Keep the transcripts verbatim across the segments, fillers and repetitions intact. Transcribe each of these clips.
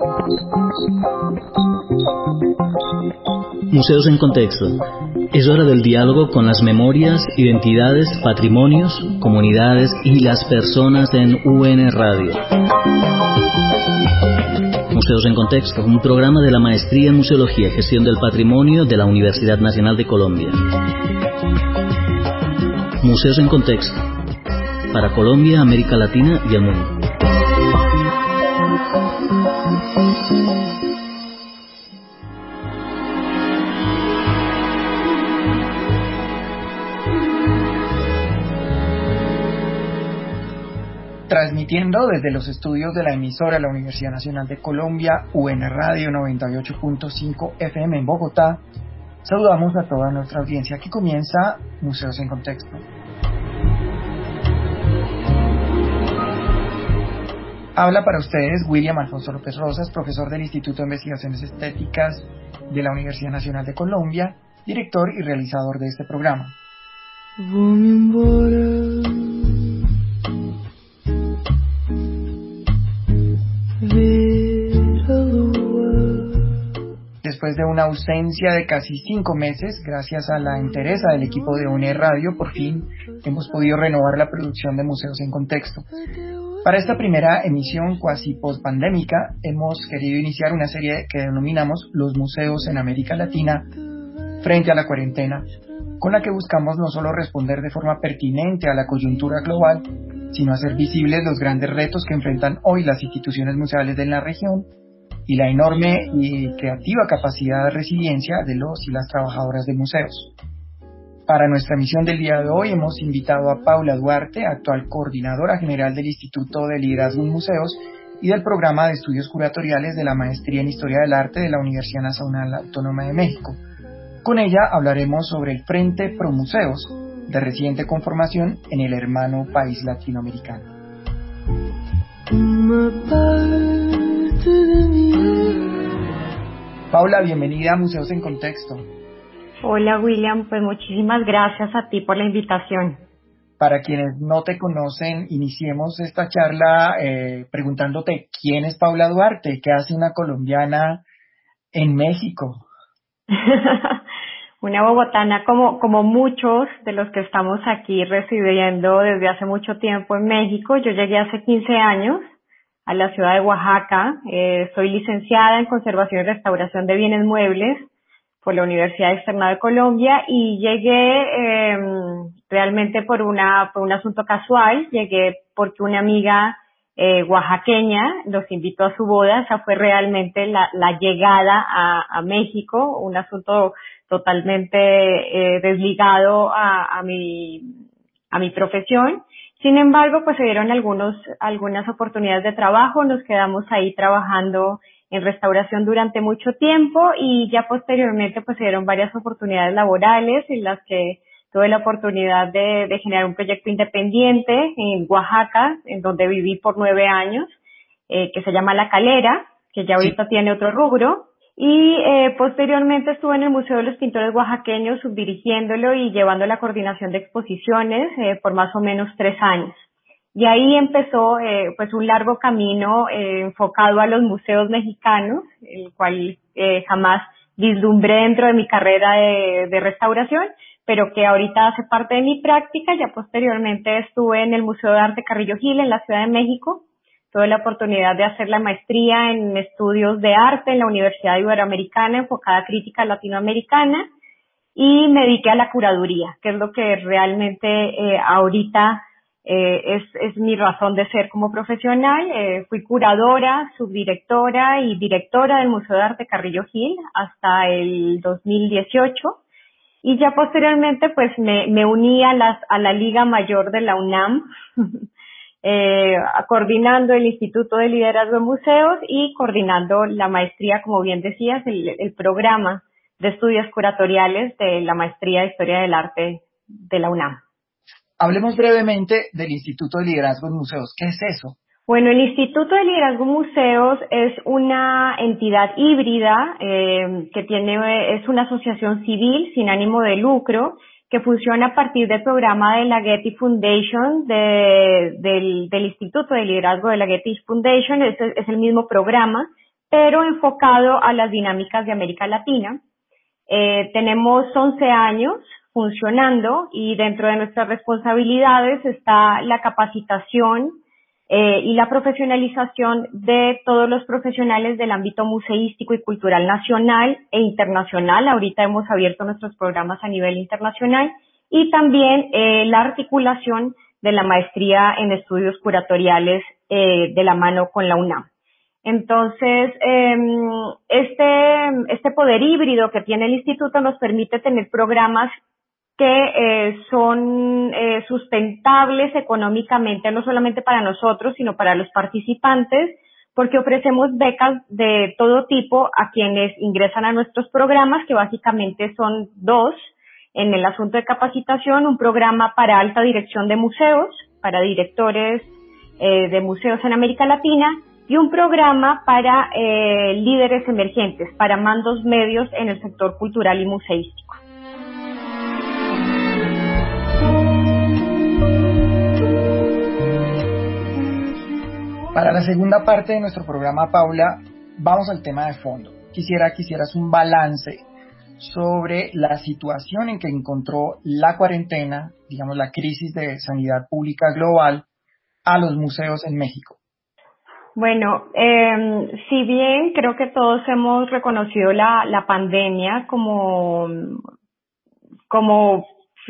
Museos en Contexto. Es hora del diálogo con las memorias, identidades, patrimonios, comunidades y las personas en U N Radio. Museos en Contexto, un programa de la Maestría en Museología y Gestión del Patrimonio de la Universidad Nacional de Colombia. Museos en Contexto. Para Colombia, América Latina y el mundo. Transmitiendo desde los estudios de la emisora de la Universidad Nacional de Colombia, U N Radio noventa y ocho punto cinco F M en Bogotá, saludamos a toda nuestra audiencia. Aquí comienza Museos en Contexto. Habla para ustedes William Alfonso López Rosas, profesor del Instituto de Investigaciones Estéticas de la Universidad Nacional de Colombia, director y realizador de este programa. Después de una ausencia de casi cinco meses, gracias a la entereza del equipo de U N Radio, por fin hemos podido renovar la producción de Museos en Contexto. Para esta primera emisión cuasi post-pandémica, hemos querido iniciar una serie que denominamos Los Museos en América Latina frente a la cuarentena, con la que buscamos no solo responder de forma pertinente a la coyuntura global, sino hacer visibles los grandes retos que enfrentan hoy las instituciones museales de la región y la enorme y creativa capacidad de resiliencia de los y las trabajadoras de museos. Para nuestra emisión del día de hoy hemos invitado a Paula Duarte, actual coordinadora general del Instituto de Liderazgo en Museos y del Programa de Estudios Curatoriales de la Maestría en Historia del Arte de la Universidad Nacional Autónoma de México. Con ella hablaremos sobre el Frente Pro Museos, de reciente conformación en el hermano país latinoamericano. Paula, bienvenida a Museos en Contexto. Hola William, pues muchísimas gracias a ti por la invitación. Para quienes no te conocen, iniciemos esta charla eh, preguntándote quién es Paula Duarte, qué hace una colombiana en México. Una bogotana como, como muchos de los que estamos aquí residiendo desde hace mucho tiempo en México. Yo llegué hace quince años a la ciudad de Oaxaca. Eh, soy licenciada en Conservación y Restauración de Bienes Muebles por la Universidad Externada de Colombia y llegué eh, realmente por una por un asunto casual. Llegué porque una amiga eh, oaxaqueña los invitó a su boda. Esa fue realmente la, la llegada a, a México, un asunto totalmente eh, desligado a, a mi a mi profesión. Sin embargo, pues se dieron algunos algunas oportunidades de trabajo. Nos quedamos ahí trabajando en restauración durante mucho tiempo y ya posteriormente pues se dieron varias oportunidades laborales en las que tuve la oportunidad de, de generar un proyecto independiente en Oaxaca, en donde viví por nueve años, eh, que se llama La Calera, que ya ahorita sí tiene otro rubro. Y eh, posteriormente estuve en el Museo de los Pintores Oaxaqueños subdirigiéndolo y llevando la coordinación de exposiciones eh, por más o menos tres años. Y ahí empezó eh, pues un largo camino eh, enfocado a los museos mexicanos, el cual eh, jamás vislumbré dentro de mi carrera de, de restauración, pero que ahorita hace parte de mi práctica. Ya posteriormente estuve en el Museo de Arte Carrillo Gil en la Ciudad de México. Tuve la oportunidad de hacer la maestría en estudios de arte en la Universidad Iberoamericana enfocada a crítica latinoamericana y me dediqué a la curaduría, que es lo que realmente eh, ahorita eh, es, es mi razón de ser como profesional. Eh, fui curadora, subdirectora y directora del Museo de Arte Carrillo Gil hasta el dos mil dieciocho y ya posteriormente pues me, me uní a, las, a la Liga Mayor de la UNAM eh, coordinando el Instituto de Liderazgo en Museos y coordinando la maestría, como bien decías, el, el programa de estudios curatoriales de la maestría de Historia del Arte de la UNAM. Hablemos brevemente del Instituto de Liderazgo en Museos. ¿Qué es eso? Bueno, el Instituto de Liderazgo en Museos es una entidad híbrida eh, que tiene es una asociación civil sin ánimo de lucro que funciona a partir del programa de la Getty Foundation, de, del, del Instituto de Liderazgo de la Getty Foundation. Es, es el mismo programa pero enfocado a las dinámicas de América Latina. Eh, tenemos once años funcionando y dentro de nuestras responsabilidades está la capacitación eh, y la profesionalización de todos los profesionales del ámbito museístico y cultural nacional e internacional. Ahorita hemos abierto nuestros programas a nivel internacional y también eh, la articulación de la maestría en estudios curatoriales eh, de la mano con la UNAM. Entonces, eh, este, este poder híbrido que tiene el instituto nos permite tener programas que eh, son eh, sustentables económicamente, no solamente para nosotros, sino para los participantes, porque ofrecemos becas de todo tipo a quienes ingresan a nuestros programas, que básicamente son dos. En el asunto de capacitación, un programa para alta dirección de museos, para directores eh, de museos en América Latina, y un programa para eh, líderes emergentes, para mandos medios en el sector cultural y museístico. Para la segunda parte de nuestro programa, Paula, vamos al tema de fondo. Quisiera que hicieras un balance sobre la situación en que encontró la cuarentena, digamos la crisis de sanidad pública global, a los museos en México. Bueno, eh, si bien creo que todos hemos reconocido la, la pandemia como, como,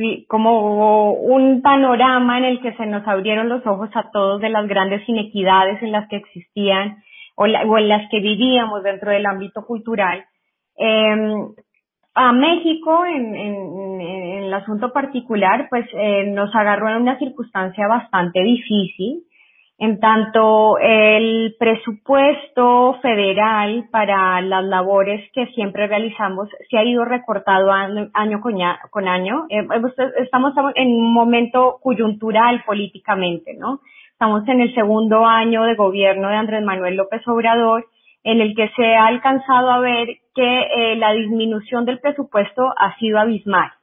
como un panorama en el que se nos abrieron los ojos a todos de las grandes inequidades en las que existían o, la, o en las que vivíamos dentro del ámbito cultural, eh, a México, en, en, en el asunto particular, pues eh, nos agarró en una circunstancia bastante difícil. En tanto, el presupuesto federal para las labores que siempre realizamos se ha ido recortado año, año con, ya, con año. Eh, estamos en un momento coyuntural políticamente, ¿no? Estamos en el segundo año de gobierno de Andrés Manuel López Obrador, en el que se ha alcanzado a ver que eh, la disminución del presupuesto ha sido abismal.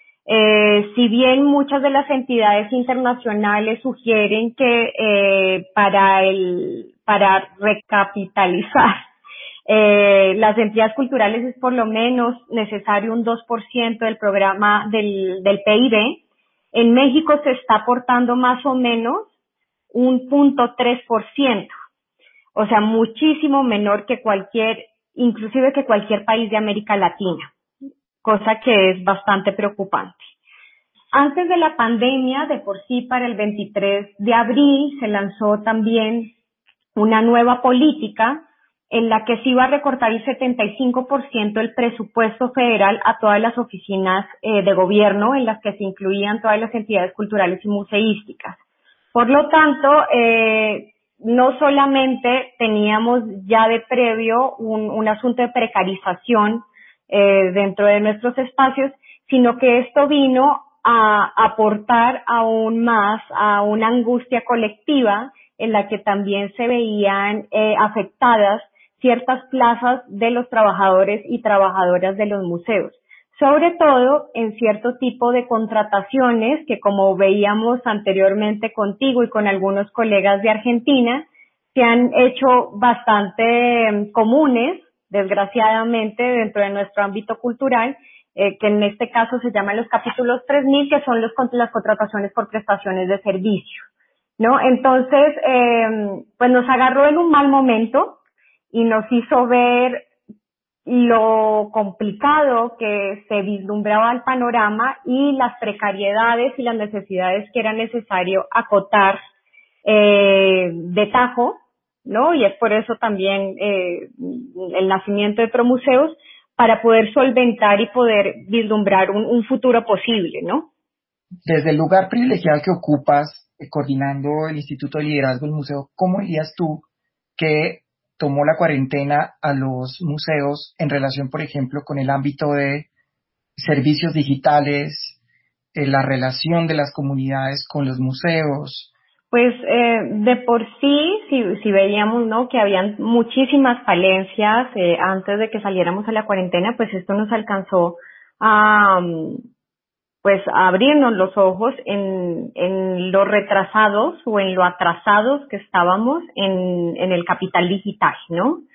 Eh, si bien muchas de las entidades internacionales sugieren que eh, para el para recapitalizar eh, las entidades culturales es por lo menos necesario un dos por ciento del programa del, del P I B, en México se está aportando más o menos un punto tres por ciento, o sea, muchísimo menor que cualquier, inclusive que cualquier país de América Latina, cosa que es bastante preocupante. Antes de la pandemia, de por sí, para el veintitrés de abril se lanzó también una nueva política en la que se iba a recortar el setenta y cinco por ciento del presupuesto federal a todas las oficinas eh, de gobierno, en las que se incluían todas las entidades culturales y museísticas. Por lo tanto, eh, no solamente teníamos ya de previo un, un asunto de precarización eh, dentro de nuestros espacios, sino que esto vino a aportar aún más a una angustia colectiva en la que también se veían eh, afectadas ciertas plazas de los trabajadores y trabajadoras de los museos, sobre todo en cierto tipo de contrataciones que, como veíamos anteriormente contigo y con algunos colegas de Argentina, se han hecho bastante eh, comunes, desgraciadamente, dentro de nuestro ámbito cultural, eh, que en este caso se llaman los capítulos tres mil, que son los, las contrataciones por prestaciones de servicio, ¿no? Entonces, eh, pues nos agarró en un mal momento y nos hizo ver lo complicado que se vislumbraba el panorama y las precariedades y las necesidades que era necesario acotar eh, de tajo, ¿no? Y es por eso también eh, el nacimiento de Promuseos, para poder solventar y poder vislumbrar un, un futuro posible, ¿no? Desde el lugar privilegiado que ocupas, eh, coordinando el Instituto de Liderazgo del Museo, ¿cómo dirías tú que tomó la cuarentena a los museos en relación, por ejemplo, con el ámbito de servicios digitales, eh, la relación de las comunidades con los museos? Pues eh, de por sí, si, si veíamos, ¿no?, que habían muchísimas falencias eh, antes de que saliéramos a la cuarentena, pues esto nos alcanzó a, pues, a abrirnos los ojos en, en lo retrasados o en lo atrasados que estábamos en, en el capital digital, ¿no?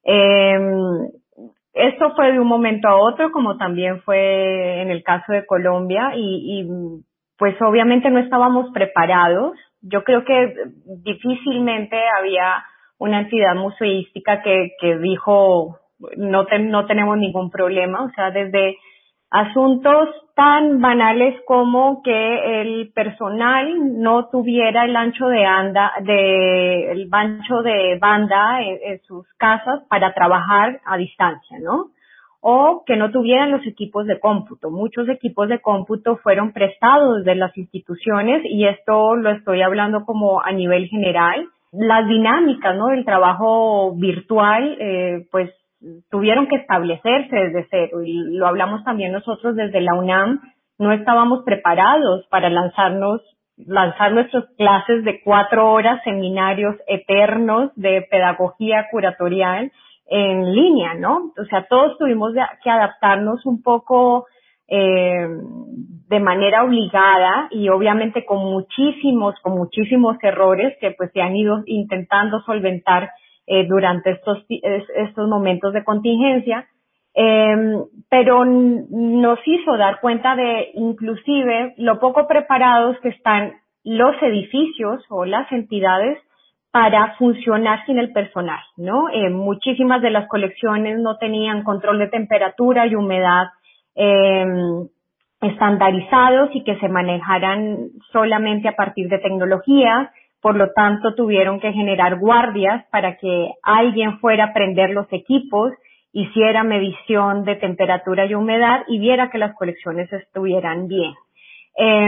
Eh, esto fue de un momento a otro, como también fue en el caso de Colombia, y, y pues obviamente no estábamos preparados. Yo creo que difícilmente había una entidad museística que, que dijo no, te, no tenemos ningún problema, o sea, desde asuntos tan banales como que el personal no tuviera el ancho de anda, de, el ancho de banda en, en sus casas para trabajar a distancia, ¿no? O que no tuvieran los equipos de cómputo. Muchos equipos de cómputo fueron prestados de las instituciones y esto lo estoy hablando como a nivel general. Las dinámicas, ¿no?, del trabajo virtual, eh, pues tuvieron que establecerse desde cero y lo hablamos también nosotros desde la UNAM. No estábamos preparados para lanzarnos, lanzar nuestras clases de cuatro horas, seminarios eternos de pedagogía curatorial en línea, ¿no? O sea, todos tuvimos que adaptarnos un poco eh, de manera obligada y obviamente con muchísimos, con muchísimos errores que pues se han ido intentando solventar eh, durante estos, estos momentos de contingencia, eh, pero nos hizo dar cuenta de inclusive lo poco preparados que están los edificios o las entidades para funcionar sin el personal, ¿no? Eh, muchísimas de las colecciones no tenían control de temperatura y humedad eh, estandarizados y que se manejaran solamente a partir de tecnología. Por lo tanto, tuvieron que generar guardias para que alguien fuera a prender los equipos, hiciera medición de temperatura y humedad y viera que las colecciones estuvieran bien. Eh,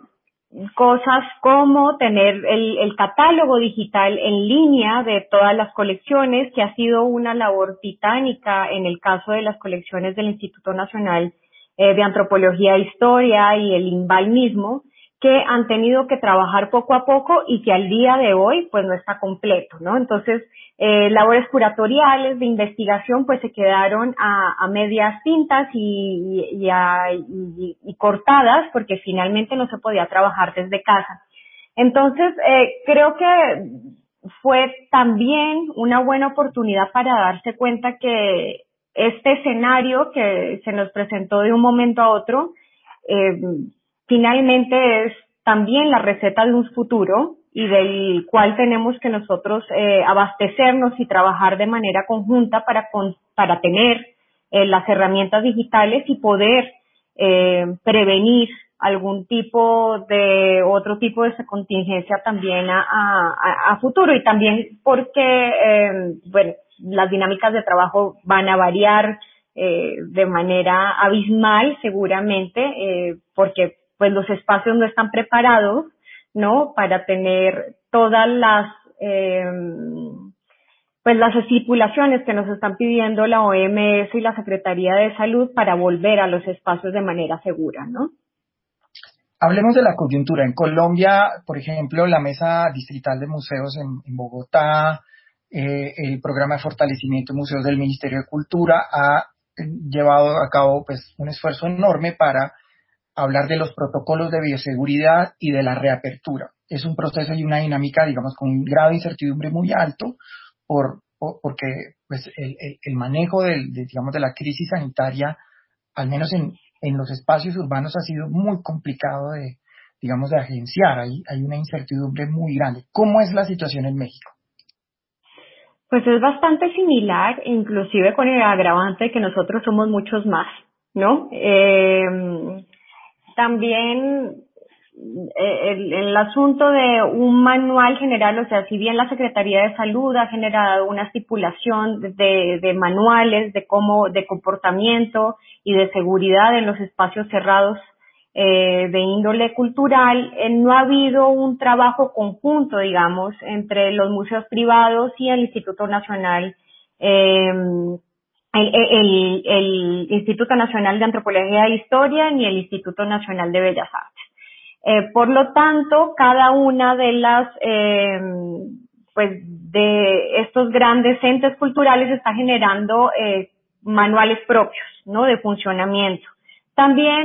cosas como tener el, el catálogo digital en línea de todas las colecciones, que ha sido una labor titánica en el caso de las colecciones del Instituto Nacional eh, de Antropología e Historia y el INVAL mismo, que han tenido que trabajar poco a poco y que al día de hoy pues no está completo, ¿no? Entonces, eh, labores curatoriales de investigación pues se quedaron a, a medias tintas y, y, a, y, y cortadas porque finalmente no se podía trabajar desde casa. Entonces, eh, creo que fue también una buena oportunidad para darse cuenta que este escenario que se nos presentó de un momento a otro, eh, finalmente es también la receta de un futuro y del cual tenemos que nosotros eh, abastecernos y trabajar de manera conjunta para, con, para tener eh, las herramientas digitales y poder eh, prevenir algún tipo de otro tipo de contingencia también a, a, a futuro y también porque eh, bueno, las dinámicas de trabajo van a variar eh, de manera abismal seguramente eh, porque pues los espacios no están preparados, ¿no?, para tener todas las eh, pues las estipulaciones que nos están pidiendo la O M S y la Secretaría de Salud para volver a los espacios de manera segura, ¿no? Hablemos de la coyuntura. En Colombia, por ejemplo, la Mesa Distrital de Museos en, en Bogotá, eh, el programa de fortalecimiento de museos del Ministerio de Cultura ha eh, llevado a cabo pues un esfuerzo enorme para hablar de los protocolos de bioseguridad y de la reapertura. Es un proceso y una dinámica, digamos, con un grado de incertidumbre muy alto por, por porque pues el, el, el manejo del, de, digamos, de la crisis sanitaria, al menos en, en los espacios urbanos, ha sido muy complicado de, digamos, de agenciar. Hay, hay una incertidumbre muy grande. ¿Cómo es la situación en México? Pues es bastante similar, inclusive con el agravante de que nosotros somos muchos más, ¿no? Eh, también el, el asunto de un manual general, o sea, si bien la Secretaría de Salud ha generado una estipulación de, de manuales de cómo, de comportamiento y de seguridad en los espacios cerrados eh, de índole cultural, eh, no ha habido un trabajo conjunto, digamos, entre los museos privados y el Instituto Nacional eh, El, el, el Instituto Nacional de Antropología e Historia ni el Instituto Nacional de Bellas Artes. Eh, por lo tanto, cada una de las, eh, pues, de estos grandes entes culturales está generando eh, manuales propios, ¿no?, de funcionamiento. También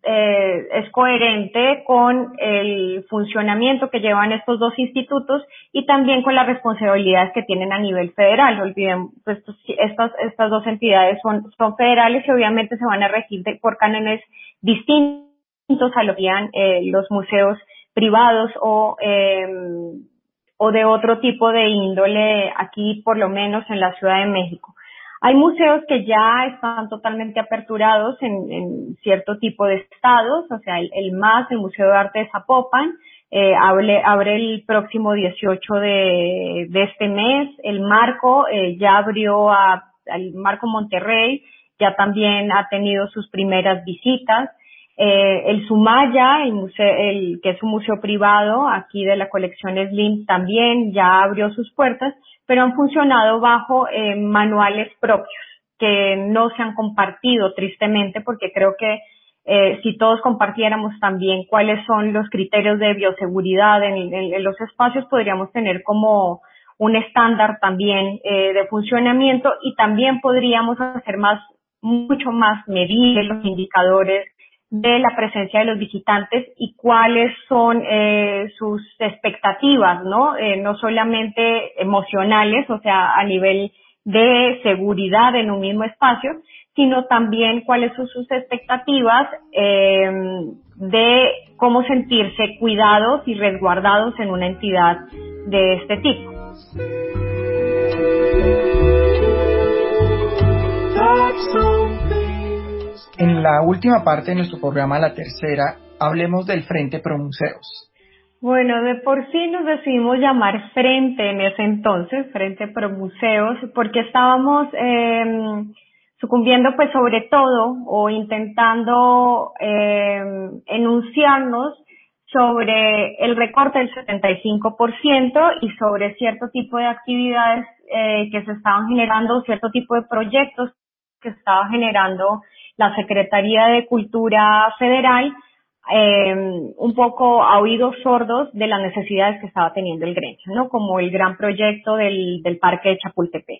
eh, es coherente con el funcionamiento que llevan estos dos institutos y también con las responsabilidades que tienen a nivel federal. No olviden, pues, estas, estas dos entidades son, son federales y obviamente se van a regir de, por cánones distintos a lo que harían eh, los museos privados o, eh, o de otro tipo de índole aquí, por lo menos en la Ciudad de México. Hay museos que ya están totalmente aperturados en, en cierto tipo de estados, o sea, el, el M A S, el Museo de Arte de Zapopan, eh, abre, abre el próximo dieciocho de, de este mes. El Marco eh, ya abrió a, al Marco Monterrey, ya también ha tenido sus primeras visitas. Eh, el Sumaya, el museo, el, que es un museo privado aquí de la colección Slim, también ya abrió sus puertas, pero han funcionado bajo eh, manuales propios que no se han compartido tristemente, porque creo que eh, si todos compartiéramos también cuáles son los criterios de bioseguridad en, en, en los espacios, podríamos tener como un estándar también eh, de funcionamiento y también podríamos hacer más, mucho más medir los indicadores de la presencia de los visitantes y cuáles son eh, sus expectativas, ¿no? Eh, no solamente emocionales, o sea, a nivel de seguridad en un mismo espacio, sino también cuáles son sus expectativas eh, de cómo sentirse cuidados y resguardados en una entidad de este tipo. En la última parte de nuestro programa, la tercera, hablemos del Frente Pro Museos. Bueno, de por sí nos decidimos llamar Frente en ese entonces, Frente Pro Museos, porque estábamos eh, sucumbiendo pues sobre todo o intentando eh, enunciarnos sobre el recorte del setenta y cinco por ciento y sobre cierto tipo de actividades eh, que se estaban generando, cierto tipo de proyectos que estaba generando la Secretaría de Cultura Federal, eh, un poco a oídos sordos de las necesidades que estaba teniendo el gremio, ¿no? Como el gran proyecto del, del Parque de Chapultepec.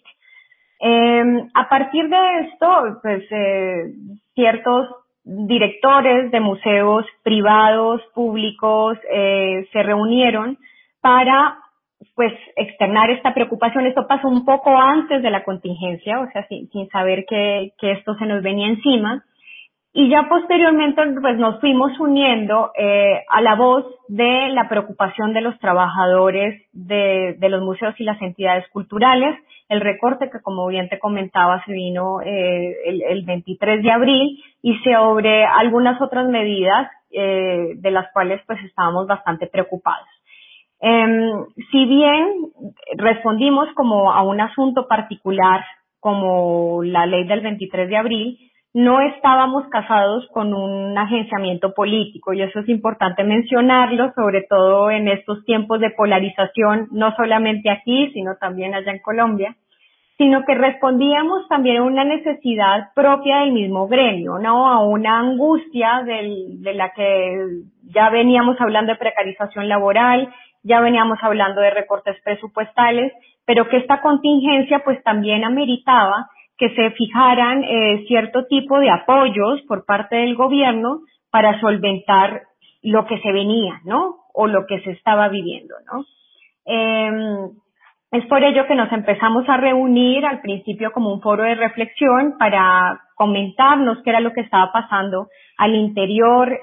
Eh, a partir de esto, pues eh, ciertos directores de museos privados, públicos, eh, se reunieron para pues externar esta preocupación. Esto pasó un poco antes de la contingencia, o sea, sin, sin saber que, que esto se nos venía encima. Y ya posteriormente pues nos fuimos uniendo eh, a la voz de la preocupación de los trabajadores de, de los museos y las entidades culturales. El recorte que, como bien te comentaba, se vino eh, el, el veintitrés de abril y sobre algunas otras medidas eh, de las cuales pues estábamos bastante preocupados. Eh, si bien respondimos como a un asunto particular como la ley del veintitrés de abril, no estábamos casados con un agenciamiento político y eso es importante mencionarlo, sobre todo en estos tiempos de polarización, no solamente aquí, sino también allá en Colombia, sino que respondíamos también a una necesidad propia del mismo gremio, ¿no? A una angustia del, de la que ya veníamos hablando de precarización laboral, ya veníamos hablando de recortes presupuestales, pero que esta contingencia pues también ameritaba que se fijaran eh, cierto tipo de apoyos por parte del gobierno para solventar lo que se venía, ¿no? O lo que se estaba viviendo, ¿no? Eh, es por ello que nos empezamos a reunir al principio como un foro de reflexión para comentarnos qué era lo que estaba pasando al interior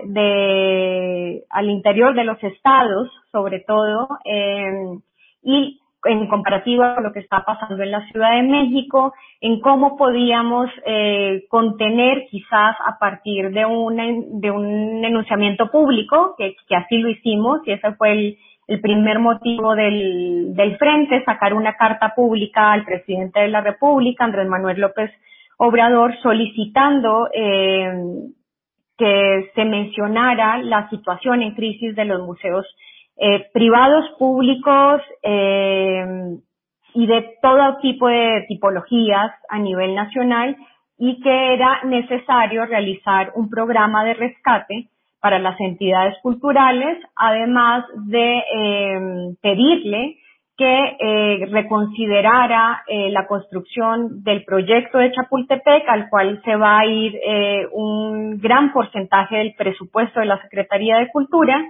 de, al interior de los estados, sobre todo, eh, y en comparativa con lo que está pasando en la Ciudad de México, en cómo podíamos eh, contener quizás a partir de, una, de un enunciamiento público, que, que así lo hicimos, y ese fue el, el primer motivo del, del Frente, sacar una carta pública al presidente de la República, Andrés Manuel López Obrador, solicitando eh, que se mencionara la situación en crisis de los museos Eh, privados, públicos eh, y de todo tipo de tipologías a nivel nacional y que era necesario realizar un programa de rescate para las entidades culturales, además de eh, pedirle que eh, reconsiderara eh, la construcción del proyecto de Chapultepec, al cual se va a ir eh, un gran porcentaje del presupuesto de la Secretaría de Cultura,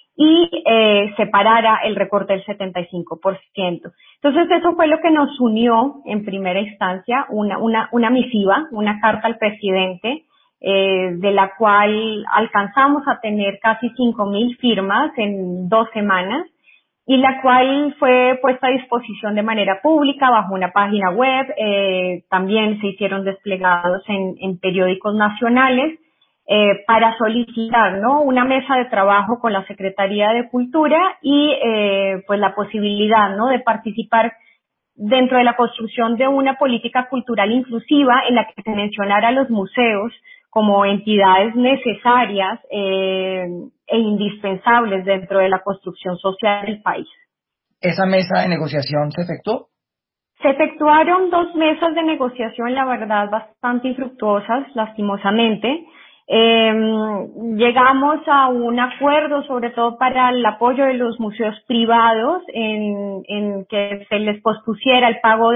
y eh, separara el recorte del setenta y cinco por ciento. Entonces eso fue lo que nos unió en primera instancia, una, una, una misiva, una carta al presidente, eh, de la cual alcanzamos a tener casi cinco mil firmas en dos semanas, y la cual fue puesta a disposición de manera pública bajo una página web. Eh, también se hicieron desplegados en, en periódicos nacionales, Eh, para solicitar, ¿no?, una mesa de trabajo con la Secretaría de Cultura y eh, pues la posibilidad, ¿no?, de participar dentro de la construcción de una política cultural inclusiva en la que se mencionara a los museos como entidades necesarias eh, e indispensables dentro de la construcción social del país. ¿Esa mesa de negociación se efectuó? Se efectuaron dos mesas de negociación, la verdad, bastante infructuosas, lastimosamente. Eh, llegamos a un acuerdo, sobre todo para el apoyo de los museos privados, en, en que se les pospusiera el pago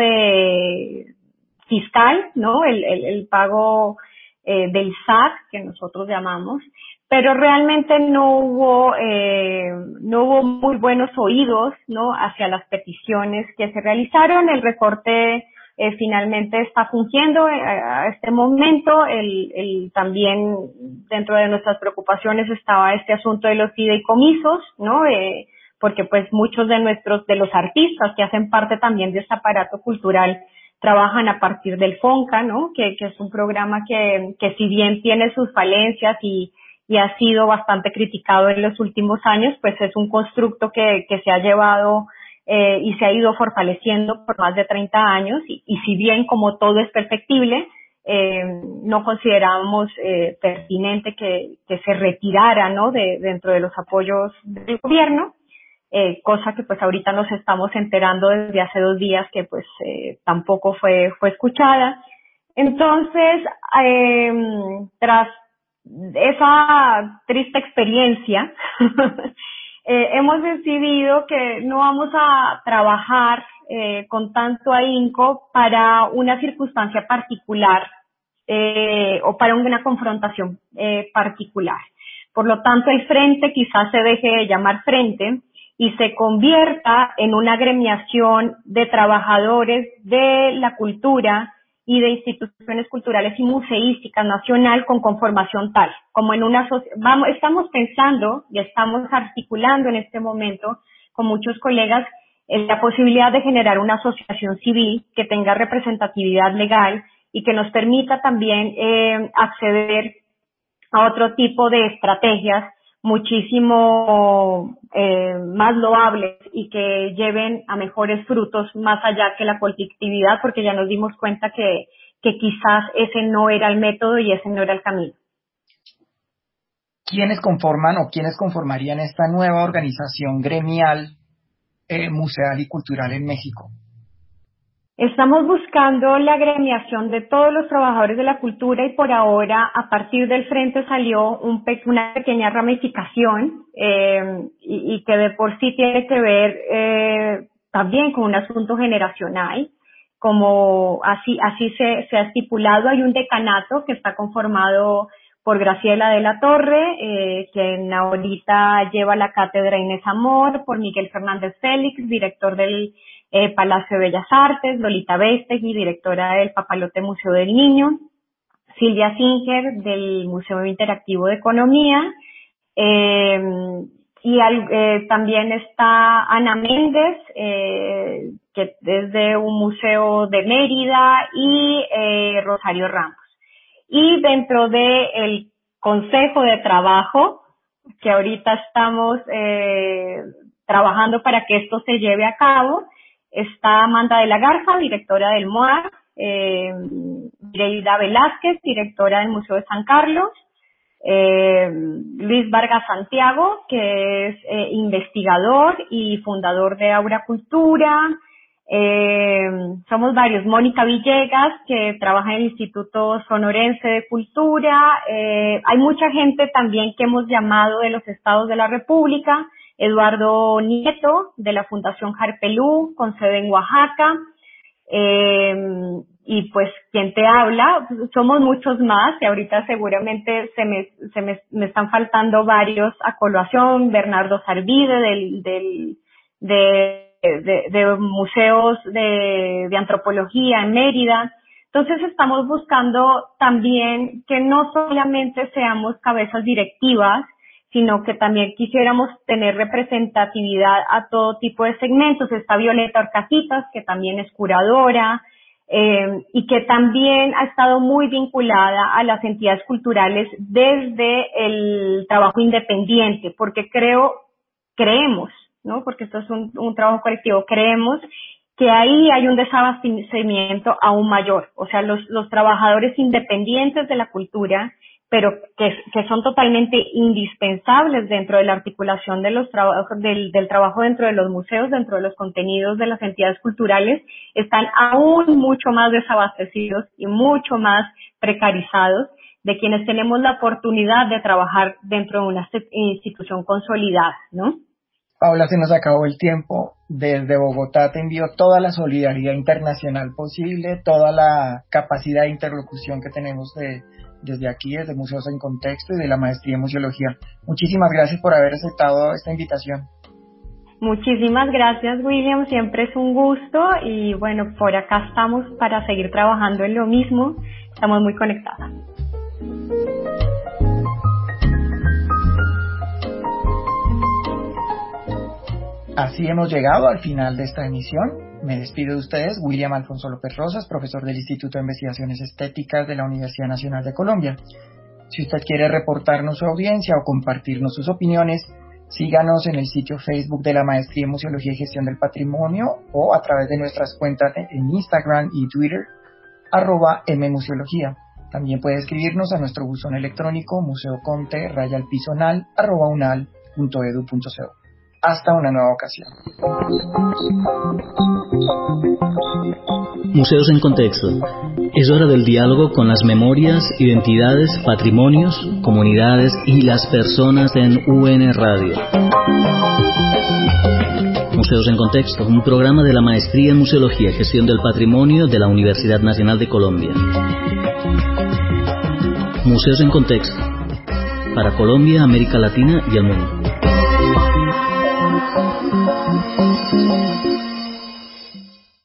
de fiscal, ¿no? El, el, el pago eh, del S A C, que nosotros llamamos, pero realmente no hubo eh, no hubo muy buenos oídos, ¿no?, hacia las peticiones que se realizaron. El recorte eh, finalmente está fungiendo eh, a este momento. El, el también dentro de nuestras preocupaciones estaba este asunto de los fideicomisos, ¿no? Eh, porque pues muchos de nuestros de los artistas que hacen parte también de este aparato cultural trabajan a partir del FONCA, ¿no?, que, que es un programa que, que si bien tiene sus falencias y, y ha sido bastante criticado en los últimos años, pues es un constructo que, que se ha llevado eh, y se ha ido fortaleciendo por más de treinta años, y, y si bien como todo es perfectible, eh, no consideramos eh, pertinente que, que se retirara, ¿no?, de, dentro de los apoyos del gobierno. Eh, cosa que pues ahorita nos estamos enterando desde hace dos días que pues eh, tampoco fue fue escuchada. Entonces, eh, tras esa triste experiencia, eh, hemos decidido que no vamos a trabajar eh, con tanto ahínco para una circunstancia particular eh, o para una confrontación eh, particular. Por lo tanto, el frente quizás se deje de llamar frente y se convierta en una agremiación de trabajadores de la cultura y de instituciones culturales y museísticas nacional con conformación tal, como en una vamos estamos pensando y estamos articulando en este momento con muchos colegas en la posibilidad de generar una asociación civil que tenga representatividad legal y que nos permita también eh, acceder a otro tipo de estrategias muchísimo eh, más loables y que lleven a mejores frutos más allá que la colectividad, porque ya nos dimos cuenta que, que quizás ese no era el método y ese no era el camino. ¿Quiénes conforman o quiénes conformarían esta nueva organización gremial eh, museal y cultural en México? Estamos buscando la agremiación de todos los trabajadores de la cultura y por ahora a partir del frente salió un pe- una pequeña ramificación eh, y, y que de por sí tiene que ver eh, también con un asunto generacional, como así así se, se ha estipulado. Hay un decanato que está conformado por Graciela de la Torre, eh, quien ahorita lleva la cátedra Inés Amor, por Miguel Fernández Félix, director del eh, Palacio de Bellas Artes, Lolita Bestegui, directora del Papalote Museo del Niño, Silvia Singer, del Museo Interactivo de Economía, eh, y al, eh, también está Ana Méndez, eh, que es de un museo de Mérida, y eh, Rosario Ramos. Y dentro del Consejo de Trabajo, que ahorita estamos eh, trabajando para que esto se lleve a cabo, está Amanda de la Garza, directora del M O A, eh, Mireida Velázquez, directora del Museo de San Carlos, eh, Luis Vargas Santiago, que es eh, investigador y fundador de Aura Cultura. Eh, somos varios. Mónica Villegas, que trabaja en el Instituto Sonorense de Cultura. Eh, hay mucha gente también que hemos llamado de los estados de la República, Eduardo Nieto, de la Fundación Harpelú, con sede en Oaxaca, eh, y pues quien te habla, somos muchos más, y ahorita seguramente se me, se me, me están faltando varios a colación, Bernardo Sarvide del, del, de, de, de museos de, de antropología en Mérida. Entonces estamos buscando también que no solamente seamos cabezas directivas, sino que también quisiéramos tener representatividad a todo tipo de segmentos. Está Violeta Orcasitas, que también es curadora, eh, y que también ha estado muy vinculada a las entidades culturales desde el trabajo independiente, porque creo, creemos, ¿no? Porque esto es un, un trabajo colectivo, creemos que ahí hay un desabastecimiento aún mayor. O sea, los, los trabajadores independientes de la cultura, pero que, que son totalmente indispensables dentro de la articulación de los trabajos, del, del trabajo dentro de los museos, dentro de los contenidos de las entidades culturales, están aún mucho más desabastecidos y mucho más precarizados de quienes tenemos la oportunidad de trabajar dentro de una institución consolidada, ¿no? Paula, se nos acabó el tiempo. Desde Bogotá te envío toda la solidaridad internacional posible, toda la capacidad de interlocución que tenemos de, desde aquí, desde Museos en Contexto y de la Maestría en Museología. Muchísimas gracias por haber aceptado esta invitación. Muchísimas gracias, William. Siempre es un gusto y bueno, por acá estamos para seguir trabajando en lo mismo. Estamos muy conectadas. Así hemos llegado al final de esta emisión. Me despido de ustedes, William Alfonso López Rosas, profesor del Instituto de Investigaciones Estéticas de la Universidad Nacional de Colombia. Si usted quiere reportarnos su audiencia o compartirnos sus opiniones, síganos en el sitio Facebook de la Maestría en Museología y Gestión del Patrimonio o a través de nuestras cuentas en Instagram y Twitter, arroba mmuseología. También puede escribirnos a nuestro buzón electrónico museoconte raya pisonal arroba unal punto edu punto co. Hasta una nueva ocasión. Museos en Contexto. Es hora del diálogo con las memorias, identidades, patrimonios, comunidades y las personas en U N Radio. Museos en Contexto, un programa de la Maestría en Museología y Gestión del Patrimonio de la Universidad Nacional de Colombia. Museos en Contexto. Para Colombia, América Latina y el mundo.